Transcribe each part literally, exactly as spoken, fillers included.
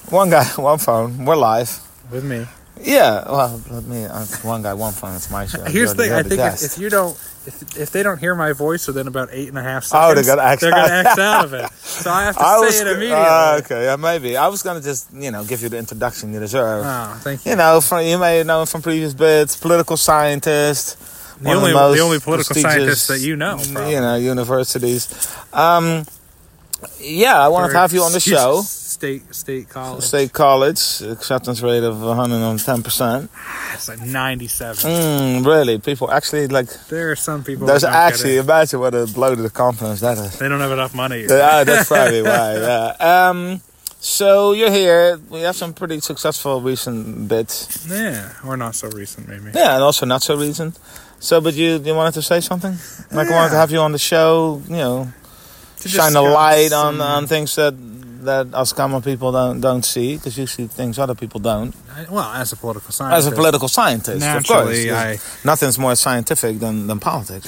One guy, one phone. We're live. With me. Yeah, well, let me. Uh, one guy, one phone. It's my show. Here's the thing. I think if, if you don't, if, if they don't hear my voice within about eight and a half seconds, oh, they're gonna X, they're gonna X out of it. So I have to I say was, it immediately. Uh, okay, yeah, maybe. I was gonna just, you know, give you the introduction you deserve. Oh, thank you. You know, from you may know from previous bits, political scientist. The only, the, the only political scientist that you know, probably. You know, universities. Um, yeah, I wanted to have you on the show. State State College. State College, acceptance rate of one hundred ten percent. It's like ninety-seven. Mm, really? People actually, like... There are some people There's that don't actually, get it. Imagine what a blow to the confidence that is. They don't have enough money. Yeah, that's probably why, yeah. Um, so, you're here. We have some pretty successful recent bits. Yeah, or not so recent, maybe. Yeah, and also not so recent. So, but you you wanted to say something? Like, yeah. I wanted to have you on the show, you know, to shine a light on, some... on things that... that us common people don't don't see, because you see things other people don't. I, well, as a political scientist. As a political scientist, naturally, of course. I... Nothing's more scientific than, than politics.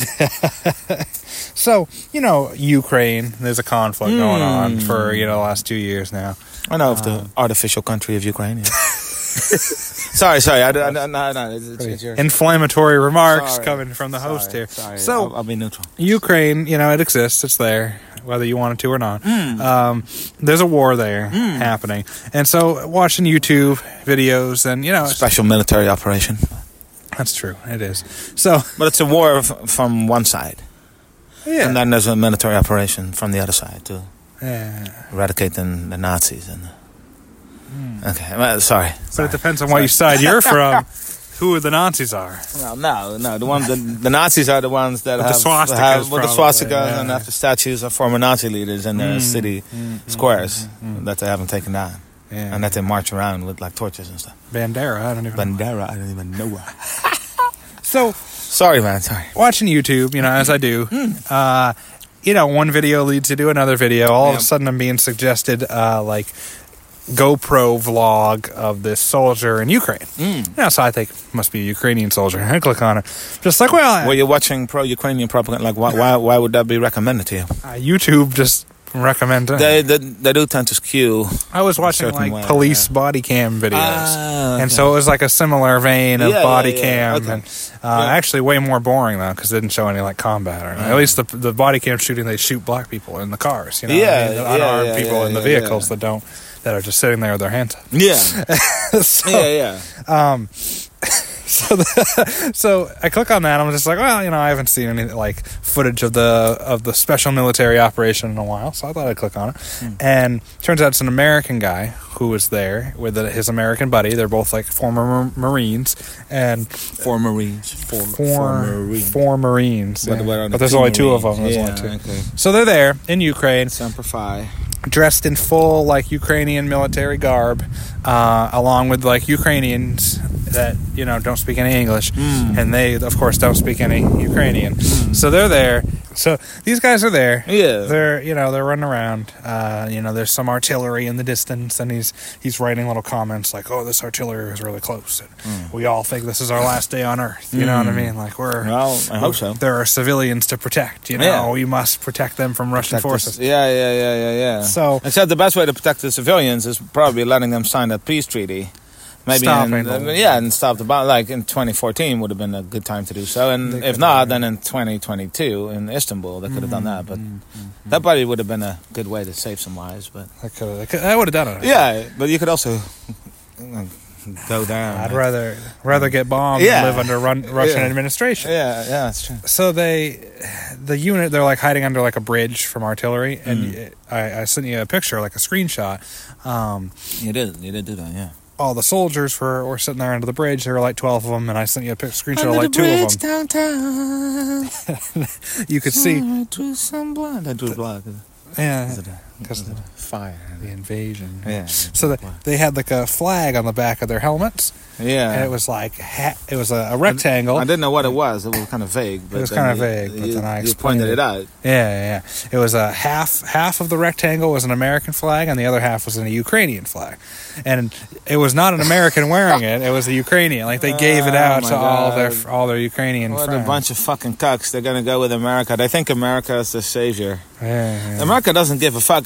So, you know, Ukraine, there's a conflict mm. going on for, you know, the last two years now. I know of um, the artificial country of Ukraine, yeah. sorry, sorry. I, I, no, no, no, it's, it's, it's your... Inflammatory remarks sorry, coming from the sorry, host here. Sorry. So, I'll, I'll be neutral. Ukraine, you know, it exists. It's there, whether you want it to or not. Mm. Um, there's a war there mm. happening. And so, watching YouTube videos and, you know... Special military operation. That's true. It is. So, But it's a war f- from one side. Yeah. And then there's a military operation from the other side to yeah. eradicate the, the Nazis. And mm. Okay, well, sorry. But sorry. it depends on sorry. what side you're from. Who the Nazis are. Well, no, no. The ones, the, the Nazis are the ones that with have the swastikas, have, with the swastikas yeah. and have the statues of former Nazi leaders in their mm. city mm. squares mm. Mm. that they haven't taken down, yeah. and that they march around with like torches and stuff. Bandera, I don't even. Bandera, know. I don't even know. So, sorry, man. Sorry. Watching YouTube, you know, as I do, mm. uh, you know, one video leads you to another video. All yep. of a sudden, I'm being suggested uh, like GoPro vlog of this soldier in Ukraine. Mm. Yeah, so I think must be a Ukrainian soldier. I click on it, just like well, well, you're watching pro-Ukrainian propaganda. Like, why, why, why would that be recommended to you? Uh, YouTube just recommended. They, they, they do tend to skew. I was watching like way, police yeah. body cam videos, ah, okay. and so it was like a similar vein of yeah, body yeah, yeah. cam, Okay. and uh, yeah. actually way more boring though because it didn't show any like combat or anything. Mm. At least the the body cam shooting, they shoot black people in the cars, you know, yeah, I mean, the yeah, unarmed yeah, people yeah, in the yeah, vehicles yeah. that don't that are just sitting there with their hands up. Yeah, so, yeah, yeah. Um, so, the, so I click on that. I'm just like, well, you know, I haven't seen any like footage of the of the special military operation in a while, so I thought I'd click on it. Mm. And turns out it's an American guy who was there with his American buddy. They're both like former Marines and four Marines, four, four, four Marines, four Marines. But, yeah. but, but there's two only Marines. two of them. There's yeah, only two. Okay. So they're there in Ukraine. Semper Fi. Dressed in full like Ukrainian military garb, uh, along with like Ukrainians that you know don't speak any English, mm. and they of course don't speak any Ukrainian. Mm. So they're there. So these guys are there. Yeah, they're you know they're running around. Uh, you know, there's some artillery in the distance, and he's he's writing little comments like, "Oh, this artillery is really close. And mm. We all think this is our last day on Earth." You mm. know what I mean? Like we're well, I hope so. There are civilians to protect. You know, yeah. we must protect them from Russian protect forces. This. Yeah, yeah, yeah, yeah, yeah. So, except the best way to protect the civilians is probably letting them sign that peace treaty. Maybe in, uh, yeah, and stop the bomb. Like in twenty fourteen would have been a good time to do so, and if not, then in twenty twenty-two in Istanbul they could have mm-hmm, done that. But mm-hmm. that probably would have been a good way to save some lives. But I could, I would have done it. Yeah, but you could also go down. I'd rather rather get bombed yeah. than live under run, Russian yeah. administration. Yeah, yeah, that's true. So they, the unit, they're like hiding under like a bridge from artillery, and mm. I, I sent you a picture, like a screenshot. Um, you did, you did do that, yeah. All the soldiers were, were sitting there under the bridge. There were like twelve of them, and I sent you a picture, screenshot under of like two of them. Downtown. You could see. I drew some blood. I drew blood. Yeah, because of the fire, the invasion. Yeah. So the, they had like a flag on the back of their helmets. Yeah, and it was like ha- it was a, a rectangle. I, I didn't know what it was. It was kind of vague. But it was kind of vague, but you, then I you explained pointed it. it out. Yeah, yeah. It was a half half of the rectangle was an American flag, and the other half was a Ukrainian flag. And it was not an American wearing it; it was a Ukrainian. Like they gave it out oh to God. all their all their Ukrainian what friends. A bunch of fucking cucks. They're gonna go with America. They think America is the savior. Yeah, yeah. America doesn't give a fuck.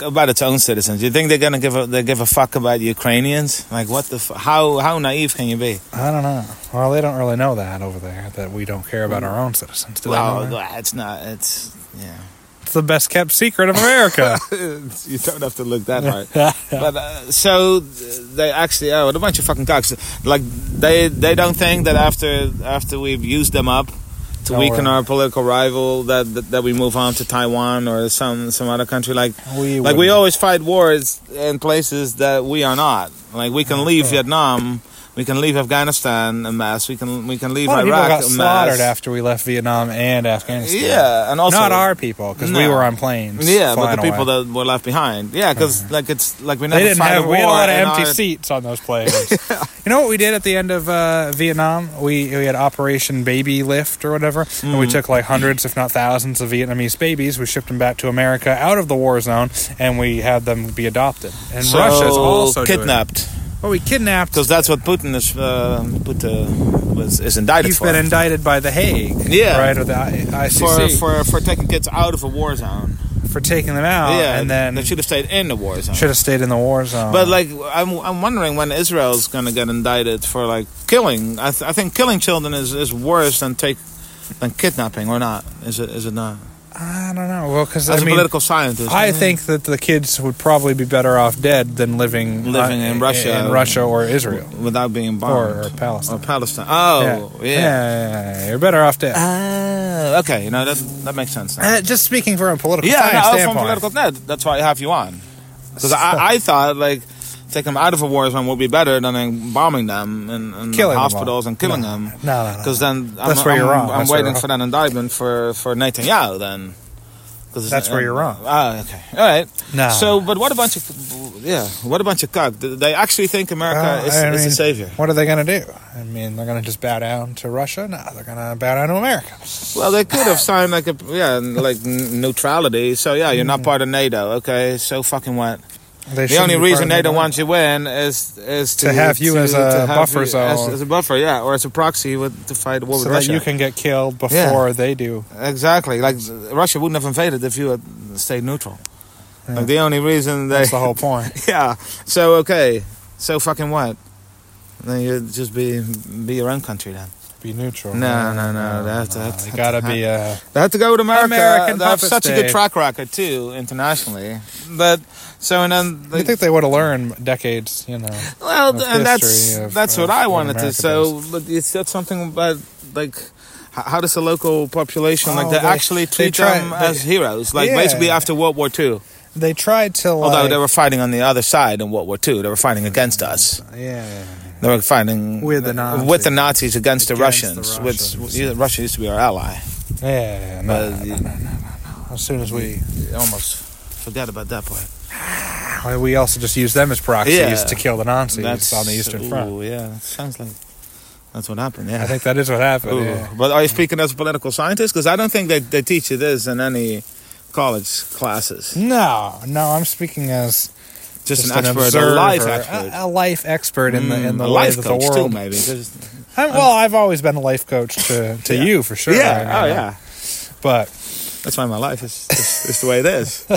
about its own citizens. Do you think they're gonna give a they give a fuck about Ukrainians? Like, what the f- how how naive can you be? I don't know. Well, they don't really know that over there, that we don't care about our own citizens. Do well, they know that? it's not. It's yeah. It's the best kept secret of America. You don't have to look that hard. But uh, so they actually oh, a bunch of fucking cocks. Like they they don't think that after after we've used them up to no, weaken right. our political rival that, that that we move on to Taiwan or some some other country. Like we like we always fight wars in places that we are not. Like we can leave Vietnam. We can leave Afghanistan a mess. We can we can leave a lot of Iraq people got a slaughtered mess. After we left Vietnam and Afghanistan. Yeah, and also not our people because no. we were on planes. Yeah, but the people away. that were left behind. Yeah, because uh-huh. like it's like we never they didn't fight have. a war. We had a lot of empty our... seats on those planes. You know what we did at the end of uh, Vietnam? We we had Operation Baby Lift or whatever, mm. and we took like hundreds, if not thousands, of Vietnamese babies. We shipped them back to America out of the war zone, and we had them be adopted. And so Russia's also kidnapped. Doing Well, we kidnapped because that's what Putin is uh, put uh, was is indicted He's for. He's been indicted by the Hague, yeah, right, or the I C C for for for taking kids out of a war zone, for taking them out, yeah, and then they should have stayed in the war zone. Should have stayed in the war zone. But like, I'm I'm wondering when Israel's going to get indicted for like killing. I, th- I think killing children is, is worse than take than kidnapping, or not? Is it is it not? I don't know. Well, because as I a mean, political scientist, I think that the kids would probably be better off dead than living living uh, in Russia, in Russia or Israel, without being bombed, or, or Palestine. Or Palestine. Oh, yeah. Yeah. Yeah. Yeah, yeah, you're better off dead. Uh, okay, you know that that makes sense. Uh, just speaking from a political yeah, science no, standpoint. from political. No, that's why I have you on, because I, I thought like taking them out of a war zone would be better than like, bombing them in, in killing hospitals them and killing no. them. No, no, no. Because then I'm, that's where I'm, you're wrong. I'm that's waiting for that indictment for for Netanyahu then. That's where you're wrong. Ah, okay. All right. No. So, but what a bunch of, yeah, what a bunch of cock. They actually think America well, is, I is mean, the savior. What are they going to do? I mean, they're going to just bow down to Russia? No, they're going to bow down to America. Well, they could have signed like a, yeah, like neutrality. So, yeah, you're not part of NATO. Okay, so fucking what? They the only reason NATO wants you in is is to, to have you to, as a buffer you, zone, as, as a buffer, yeah, or as a proxy with, to fight a war so with Russia. that you can get killed before yeah. they do. Exactly, like Russia wouldn't have invaded if you had stayed neutral. Yeah. Like the only reason they that's the whole point. Yeah. So okay, so fucking what? Then you just be be your own country then. Be neutral. No, no, no. They have to. No, have to they gotta have, be. Uh, they have to go with America. American they have such state. a good track record too internationally. But so and then they, I think they would have learned decades. You know. Well, and that's of, that's of what I wanted America to. So, does. but you said something about like. How does the local population oh, like they, they actually treat they try, them they, as heroes? Like yeah. basically after World War Two. They tried to. Like, although they were fighting on the other side in World War Two, they were fighting against us. Yeah. They were fighting with the Nazis, with the Nazis against, against the, Russians, the Russians, which Russia used to be our ally. Yeah, no, but no, no, no, no, no. As soon as we almost forget about that part. Well, we also just use them as proxies yeah, to kill the Nazis that's, on the Eastern ooh, Front. Yeah, that sounds like that's what happened. Yeah, I think that is what happened. Yeah. But are you speaking as a political scientist? Because I don't think they they teach you this in any college classes. No, no, I'm speaking as just, just an, an expert, observer, a life expert, a, a life expert in mm, the in the a ways life of the coach world. Too, maybe. I'm, well, I've always been a life coach to, to yeah. you for sure. Yeah, I mean, oh yeah. But that's why my life is is, is the way it is.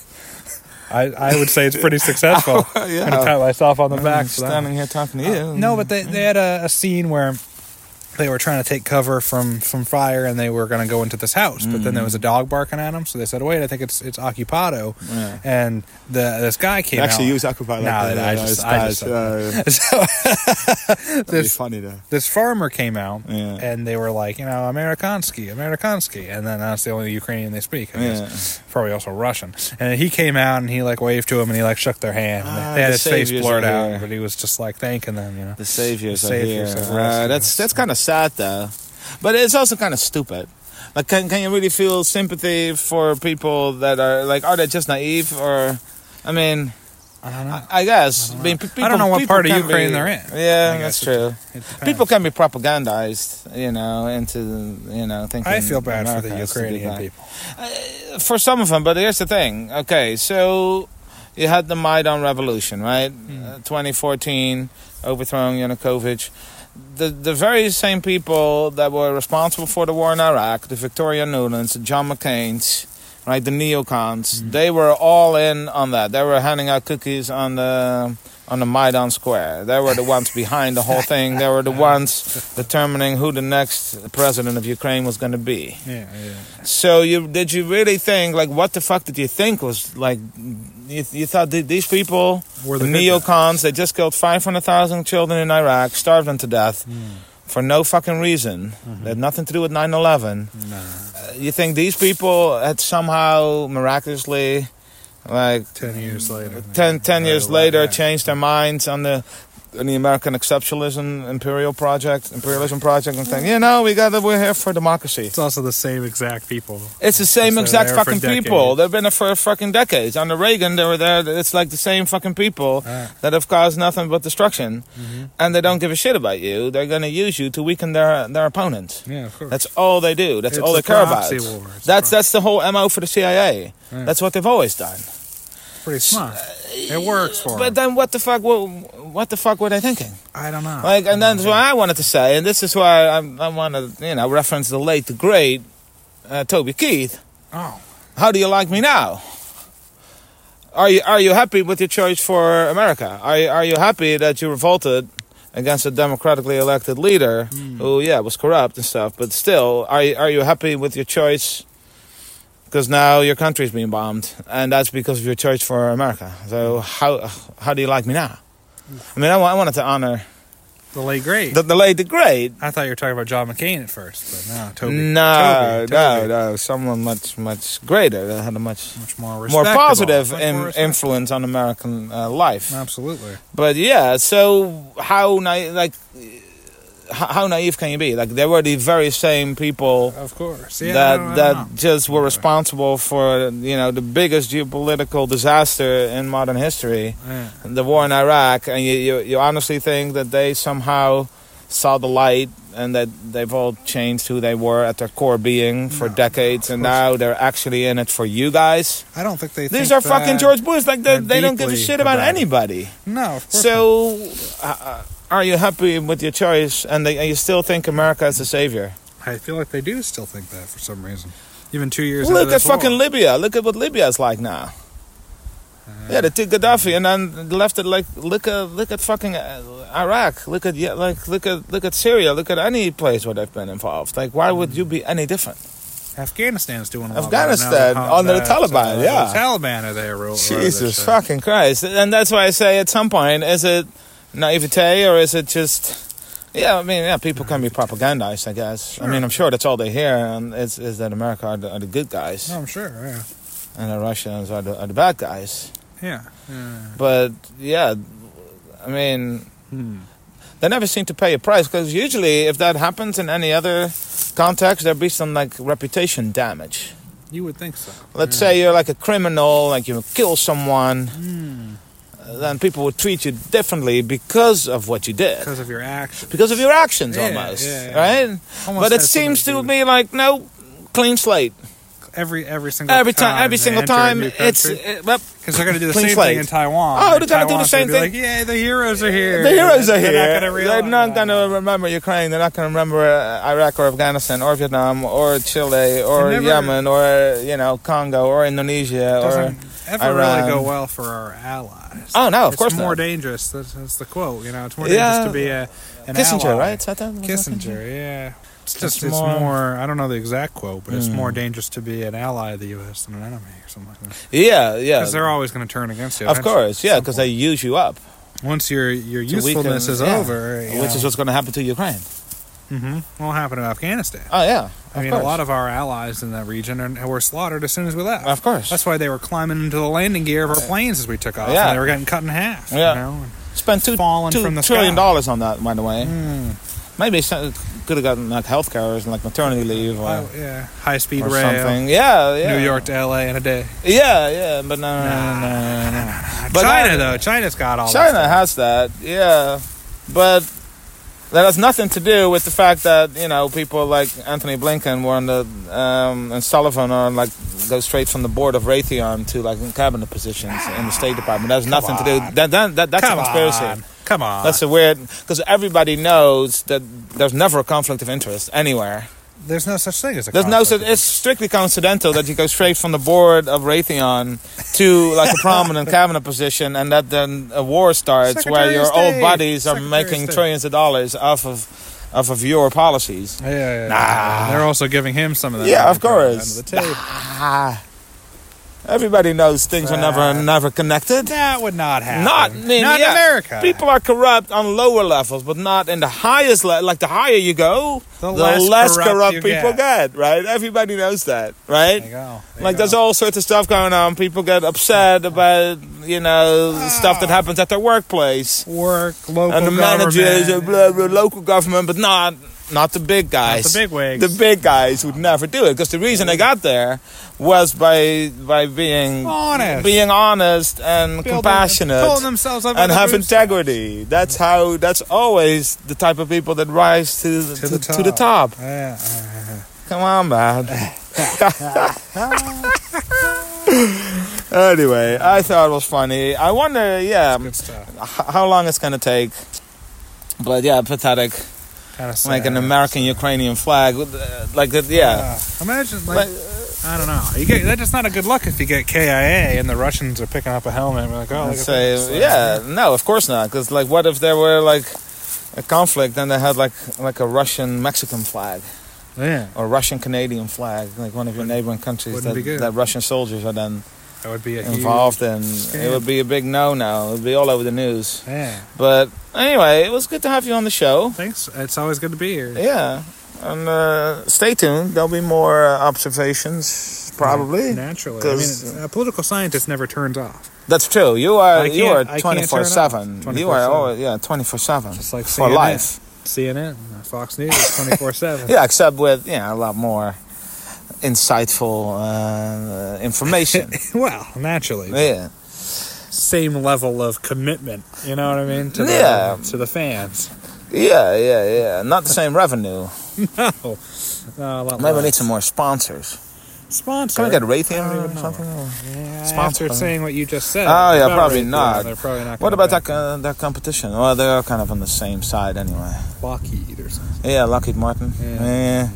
I, I would say it's pretty successful. Oh, yeah. I'm gonna pat myself on the back. I'm standing here talking to you. Uh, no, but they they had a, a scene where they were trying to take cover from, from fire, and they were going to go into this house. But mm. then there was a dog barking at them, so they said, "Wait, I think it's it's Occupado." Yeah. And the this guy came they actually out. use Occupado. No, like I, just, I just. Uh, so That'd this, be funny though. This farmer came out, yeah. and they were like, you know, Amerikansky, Amerikansky, and then that's the only Ukrainian they speak. I guess. Yeah. Probably also Russian. And he came out and he like waved to him and he like shook their hand. Ah, they had the his face blurred out, here. but he was just like thanking them. You know, the saviors, the saviors are here. Uh, that's that's kind of sad though. But it's also kind of stupid. Like, can can you really feel sympathy for people that are like, are they just naive or, I mean, I don't know. I, I guess. I don't, I, mean, people, I don't know what part of Ukraine be, they're in. Yeah, that's true. It, it people can be propagandized, you know, into you know thinking. I feel bad America for the Ukrainian people. Uh, for some of them, but here's the thing. Okay, so you had the Maidan Revolution, right? Mm. Uh, twenty fourteen, overthrowing Yanukovych. The the very same people that were responsible for the war in Iraq, the Victoria Nulands, the John McCain's, right? The neocons, Mm. they were all in on that. They were handing out cookies on the on the Maidan Square. They were the ones behind the whole thing. They were the ones determining who the next president of Ukraine was going to be. Yeah, yeah. So you did you really think, like, what the fuck did you think was, like, you, you thought that these people, Were the, the neocons, they just killed five hundred thousand children in Iraq, starved them to death Mm. for no fucking reason. Mm-hmm. They had nothing to do with nine eleven. Nah. Uh, you think these people had somehow miraculously, like, Ten years later. ten, ten Right years away, later, yeah. changed their minds on the on the American exceptionalism imperial project, imperialism project, and think, you know, we got we're here for democracy. It's also the same exact people. It's the same So exact they're there for fucking decades. people. They've been there for fucking decades. Under Reagan, they were there. It's like the same fucking people Right. that have caused nothing but destruction, Mm-hmm. and they don't give a shit about you. They're going to use you to weaken their their opponent. Yeah, of course. That's all they do. That's It's all a they care about. proxy war. It's a That's pro- that's the whole M O for the C I A. Right. That's what they've always done. pretty smart. It works for But them. then what the fuck? What, what the fuck were they thinking? I don't know. Like, and that's what I wanted to say, and this is why I, I want to, you know, reference the late, the great uh, Toby Keith. Oh. How do you like me now? Are you are you happy with your choice for America? Are you, are you happy that you revolted against a democratically elected leader Mm. who, yeah, was corrupt and stuff? But still, are you, are you happy with your choice? Because now your country's being bombed, and that's because of your choice for America. So how how do you like me now? I mean, I, wa- I wanted to honor The late great. the, the late, the great. I thought you were talking about John McCain at first, but no, Toby. No, Toby, no, Toby. no. Someone much, much greater that had a much Much more more respectable. positive Much in, more respectable. influence on American uh, life. Absolutely. But yeah, so how naive, like, how, how naive can you be? Like, they were the very same people Of course. Yeah, that I don't- I that don't know. just were responsible for, you know, the biggest geopolitical disaster in modern history, Yeah. the war in Iraq, and you, you you honestly think that they somehow saw the light and that they've all changed who they were at their core being for No, decades, of and course now they're actually in it for you guys? I don't think they These think are fucking that. George Bush. Like, they, They're they don't give a deeply shit about, about it. anybody. No, of course not. So, uh, are you happy with your choice, and, they, and you still think America is the savior? I feel like they do still think that for some reason. Even two years Look into at this war. fucking Libya. Look at what Libya is like now. Uh, Yeah, they took Gaddafi and then left it. Like, look at look at fucking uh, Iraq. Look at yeah, like look at look at Syria. Look at any place where they've been involved. Like, why would you be any different? Afghanistan's doing a lot Afghanistan, better now under the that, Taliban, uh, yeah. The Taliban are there. Ro- Jesus uh, fucking Christ! And that's why I say, at some point, is it naivete or is it just? Yeah, I mean, yeah, people can be propagandized, I guess. Sure. I mean, I'm sure that's all they hear, and is is that America are the, are the good guys, No, I'm sure. Yeah. and the Russians are the are the bad guys. Yeah. yeah. But yeah, I mean, Hmm. they never seem to pay a price, because usually if that happens in any other context, there'd be some like reputation damage. You would think so. Let's yeah. say you're like a criminal, like you kill someone, Hmm. then people would treat you differently because of what you did, Because of your actions. because of your actions, Yeah, almost, yeah, yeah. right? Almost But it has seems something to do be like, no, clean slate. every every single Every time, time every they single enter a time, new it's country. it, well, Because they're going to do the clean same slate. thing in Taiwan. Oh, And they're gonna do the Taiwan's same gonna be thing. Like, yeah, the heroes are here. The heroes are They're here. Not gonna They're realize not that. going to remember Ukraine. They're not going to remember uh, Iraq or Afghanistan or Vietnam or Chile or It never- Yemen or, you know, Congo or Indonesia It or. doesn't ever Iran. really go well for our allies. Oh, no, of it's course more not. dangerous. That's, that's the quote. You know, it's more Yeah. dangerous to be a an Kissinger, ally. right? Is that that? was that Kissinger, yeah. It's just It's it's more- more, I don't know the exact quote, but it's Mm. more dangerous to be an ally of the U S than an enemy or something like that. Yeah, yeah. Because they're always going to turn against you. Of eventually, course, at yeah, some because they point. use you up. once your your to weaken- usefulness is yeah, over, you which know, is what's going to happen to Ukraine. mm-hmm, won't happen to Afghanistan. Oh, yeah. I mean, a lot of our allies in that region are, were slaughtered as soon as we left. Of course. That's why they were climbing into the landing gear of our planes as we took off. Yeah. And they were getting cut in half. Yeah. You know? Spent two, fallen two from the trillion sky. dollars on that, by the way. Mm. Maybe some- could have gotten like health care or like maternity leave or, Oh, yeah. High speed or rail. something. Yeah, yeah. New York to L A in a day. Yeah, yeah, but no, no, no, no, no. But China, that- though. China's got all that China stuff. has that, yeah. But that has nothing to do with the fact that, you know, people like Anthony Blinken were on the, um, and Sullivan are like, go straight from the board of Raytheon to like cabinet positions in the State Department. That has nothing to do, on. that, that, that, that's Come a conspiracy. on. Come on. That's a weird, because everybody knows that there's never a conflict of interest anywhere. There's no such thing as a There's no such. conflict. It's strictly coincidental that you go straight from the board of Raytheon to like a prominent cabinet position, and that then a war starts Secretary where your of State. old buddies are Secretary of making State. trillions of dollars off of off of your policies. Yeah, yeah, yeah. Nah. They're also giving him some of that. Yeah, money of for course. the end of the tape. Ah. Everybody knows things are never Uh, never connected. That would not happen. Not in, Not yeah, in America. People are corrupt on lower levels, but not in the highest level. Like the higher you go, The the, less less, corrupt corrupt, you people get. get. Right? Everybody knows that, right? There you go. There Like you there's go. all sorts of stuff going on. People get upset about you know Ah. stuff that happens at their workplace, work, local and the government. managers, uh, blah, blah, local government, but not not the big guys. Not the big wigs. The big guys would never do it because the reason they got there was by by being Honest. being honest and Building- compassionate pulling themselves up and by the have bootstraps. integrity. That's how. That's always the type of people that rise to the, To to, the top. to the top. Yeah. Come on, man. Anyway, I thought it was funny. I wonder, yeah, Good stuff. h- how long it's gonna take. But yeah, pathetic. Kind of Like an American-Ukrainian flag, with, uh, like that. Yeah. imagine, like, Like, I don't know. You get that's just not a good look if you get K I A and the Russians are picking up a helmet. And we're like, oh, look I'd at say, this. yeah, no, of course not. Because like, what if there were like a conflict and they had like like a Russian-Mexican flag yeah, or Russian-Canadian flag, like one of your neighboring countries wouldn't that, be good. that Russian soldiers are then that would be a involved in. scam. It would be a big no-no. It would be all over the news. Huge, yeah. But anyway, it was good to have you on the show. Thanks. It's always good to be here. Yeah, and uh, stay tuned. There'll be more uh, observations, probably. Naturally. I 'Cause- mean, a political scientist never turns off. That's true. You are I you can't- are I can't twenty four seven. turn off. You are twenty-four seven. always yeah twenty four seven Just like for C N N. life. C N N, Fox News, twenty-four seven. Yeah, except with yeah a lot more insightful uh, information. Well, naturally. Yeah, Same level of commitment, you know what I mean? To the, Yeah. to the fans. yeah, yeah, yeah. Not the same revenue. No. No, a lot Maybe we less. need some more sponsors. Sponsor. Can we get Raytheon Oh, or no. something? Or- Yeah, Sponsor. after saying what you just said. Oh yeah, about probably Raytheon, not. They're probably not. What gonna about back that uh, that competition? Well, they are kind of on the same side anyway. Lockheed or something? Yeah, Lockheed Martin. Yeah. Yeah.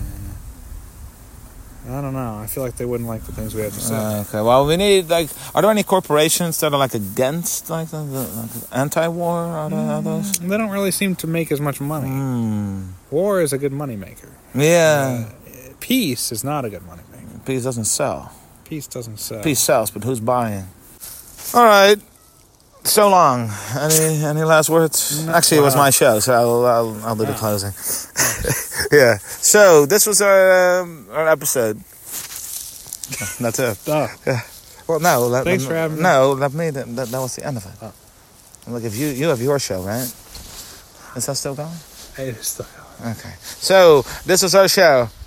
I don't know. I feel like they wouldn't like the things we have to say. Uh, okay. Well, we need like. Are there any corporations that are like against like the, the like, anti-war? Are there are those? They don't really seem to make as much money. Hmm. War is a good money maker. Yeah. Uh, peace is not a good money maker. Peace doesn't sell. Peace doesn't sell. Peace sells, but who's buying? All right. So long. Any any last words? No. Actually, it was Wow. my show, so I'll I'll, I'll do the Ah. closing. Yeah. So this was our um, our episode. That's it. Oh, Well, no. Let, Thanks let, for having me. No, let me. That, that was the end of it. Oh. Look, if you you have your show, right? Is that still going? it is still going. Okay. So this was our show.